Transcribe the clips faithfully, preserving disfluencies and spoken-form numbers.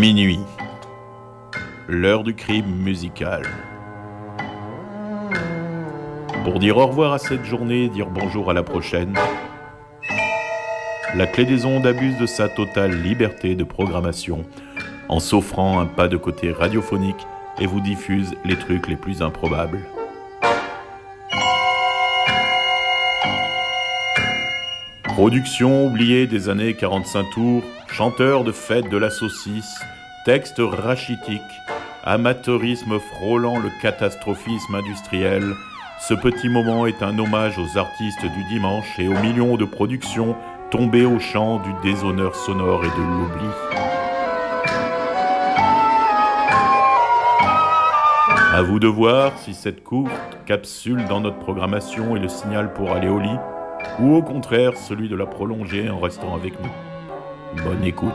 Minuit. L'heure du crime musical. Pour dire au revoir à cette journée et dire bonjour à la prochaine, la Clé des Ondes abuse de sa totale liberté de programmation en s'offrant un pas de côté radiophonique et vous diffuse les trucs les plus improbables. Production oubliée des années quarante-cinq tours, chanteur de fête de la saucisse, texte rachitique, amateurisme frôlant le catastrophisme industriel, ce petit moment est un hommage aux artistes du dimanche et aux millions de productions tombées au champ du déshonneur sonore et de l'oubli. À vous de voir si cette courte capsule dans notre programmation est le signal pour aller au lit, ou au contraire celui de la prolonger en restant avec nous. Bonne écoute.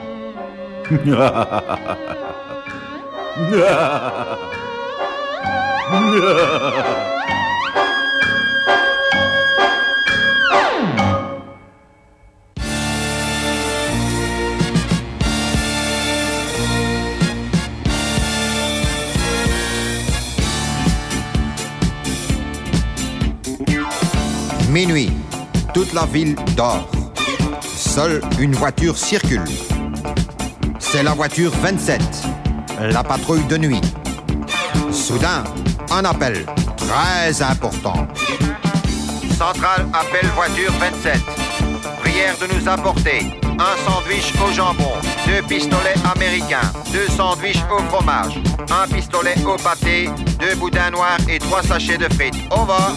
Minuit, toute la ville dort. Seule une voiture circule. C'est la voiture vingt-sept, la patrouille de nuit. Soudain, un appel très important. Centrale appelle voiture vingt-sept. Prière de nous apporter un sandwich au jambon, deux pistolets américains, deux sandwichs au fromage, un pistolet au pâté, deux boudins noirs et trois sachets de frites. Au revoir.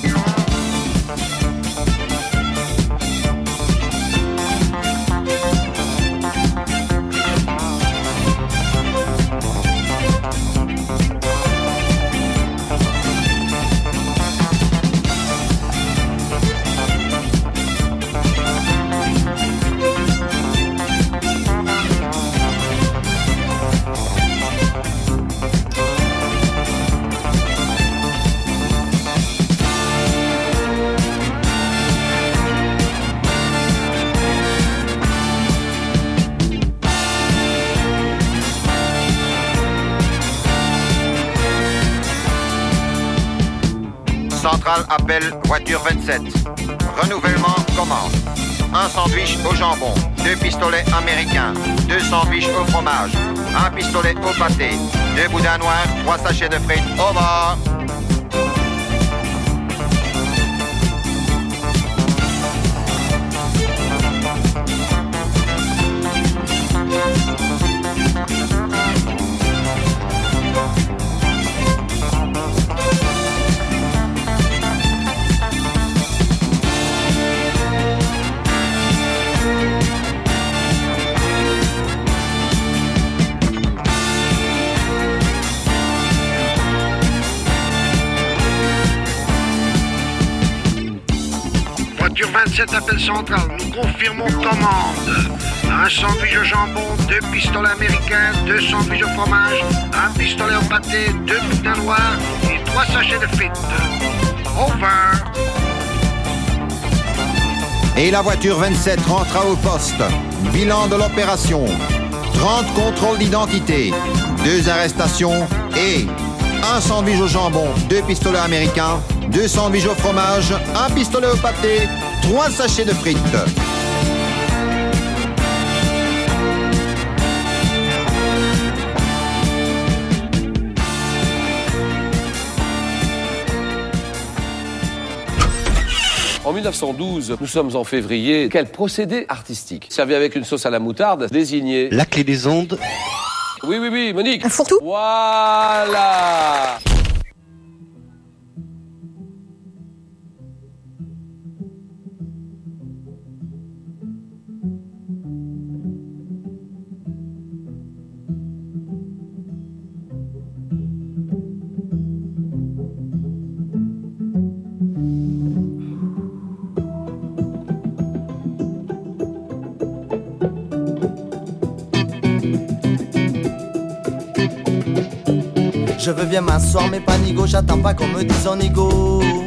Centrale appelle voiture vingt-sept. Renouvellement commande. Un sandwich au jambon, deux pistolets américains, deux sandwichs au fromage, un pistolet au pâté, deux boudins noirs, trois sachets de frites. Au revoir. Voiture vingt-sept appel central, nous confirmons commande. Un sandwich au jambon, deux pistolets américains, deux sandwichs au fromage, un pistolet au pâté, deux boudins noirs et trois sachets de frites. Over. Et la voiture vingt-sept rentra au poste. Bilan de l'opération. trente contrôles d'identité, deux arrestations et un sandwich au jambon, deux pistolets américains, deux sandwichs au fromage, un pistolet au pâté, trois sachets de frites. En mille neuf cent douze, nous sommes en février. Quel procédé artistique. Servi avec une sauce à la moutarde, désigné... La Clé des Ondes. Oui, oui, oui, Monique. Un fourre-tout. Voilà. Je veux bien m'asseoir mais pas nigo, j'attends pas qu'on me dise en nigo.